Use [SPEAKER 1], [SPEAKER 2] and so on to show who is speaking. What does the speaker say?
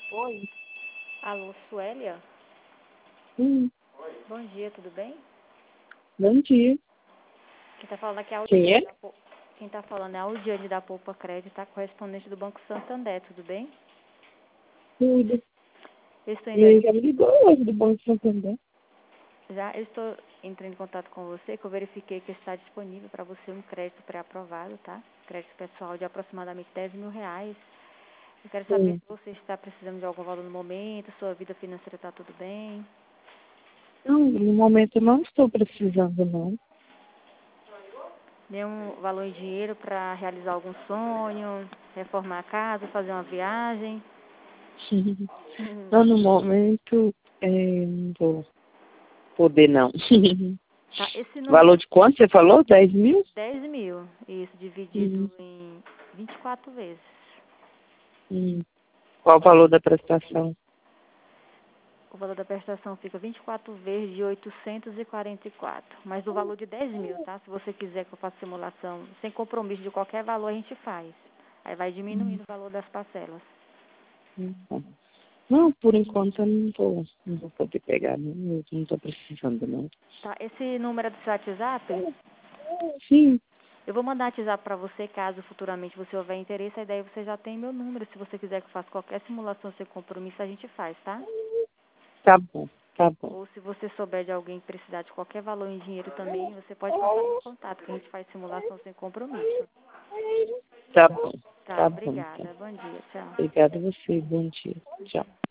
[SPEAKER 1] Oi.
[SPEAKER 2] Alô, Suélia?
[SPEAKER 1] Hum,
[SPEAKER 2] Bom dia, tudo bem?
[SPEAKER 1] bom dia.
[SPEAKER 2] Quem tá falando aqui é a
[SPEAKER 1] Quem é?
[SPEAKER 2] Quem tá falando é a Audiane da Poupa Crédito, tá? Correspondente do Banco Santander, tudo bem?
[SPEAKER 1] Tudo.
[SPEAKER 2] Eu estou
[SPEAKER 1] E ele já me ligou hoje do Banco Santander.
[SPEAKER 2] eu estou entrando em contato com você, que eu verifiquei que está disponível para você um crédito pré-aprovado, tá? Crédito pessoal de aproximadamente R$ 10.000. Eu quero saber
[SPEAKER 1] Sim.
[SPEAKER 2] se você está precisando de algum valor no momento, sua vida financeira está tudo bem.
[SPEAKER 1] Não, no momento eu não estou precisando, não.
[SPEAKER 2] Nenhum valor em dinheiro para realizar algum sonho, reformar a casa, fazer uma viagem.
[SPEAKER 1] Não, no momento não vou poder, não.
[SPEAKER 2] Tá, esse número,
[SPEAKER 1] Valor de quanto você falou? 10.000?
[SPEAKER 2] 10.000, isso, dividido
[SPEAKER 1] Uhum.
[SPEAKER 2] em 24 vezes.
[SPEAKER 1] Hum. Qual o valor da prestação?
[SPEAKER 2] O valor da prestação fica 24 vezes de 844, mas do valor de 10.000, tá? Se você quiser que eu faça simulação sem compromisso de qualquer valor, a gente faz. Aí vai diminuindo o valor das parcelas.
[SPEAKER 1] Bom. Não, por enquanto eu não vou poder pegar, não. Eu não estou precisando, não.
[SPEAKER 2] Tá, esse número é do seu WhatsApp?
[SPEAKER 1] Sim,
[SPEAKER 2] Eu vou mandar WhatsApp para você, caso futuramente você houver interesse, aí daí você já tem meu número. Se você quiser que eu faça qualquer simulação sem compromisso, a gente faz, tá?
[SPEAKER 1] tá bom, tá bom.
[SPEAKER 2] Ou se você souber de alguém que precisar de qualquer valor em dinheiro também, você pode passar meu contato, que a gente faz simulação sem compromisso.
[SPEAKER 1] Tá bom,
[SPEAKER 2] Tá,
[SPEAKER 1] tá bom, então.
[SPEAKER 2] obrigada. Bom dia, tchau.
[SPEAKER 1] Obrigada a você, bom dia. Tchau.